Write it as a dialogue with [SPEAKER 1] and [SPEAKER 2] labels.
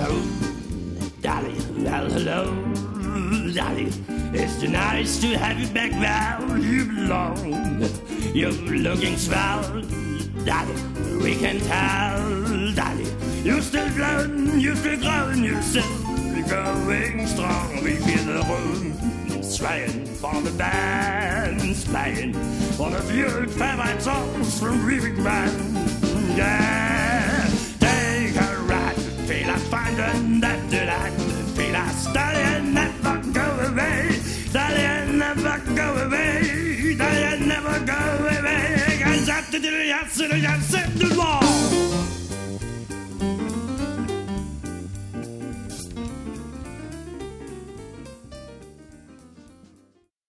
[SPEAKER 1] Dolly, well, hello, Dolly. It's too nice to have you back where you belong. You're looking swell, Dolly. We can tell, Dolly. You're still glowing, you're still growing, you're still going strong. We feel the room swaying for the band's playing one of your favorite songs from Reading Band. Yeah, take a ride, feel like finding that delight, feel like studying, never go away, studying, never go away, studying, never go away. Cause after the yes, the law.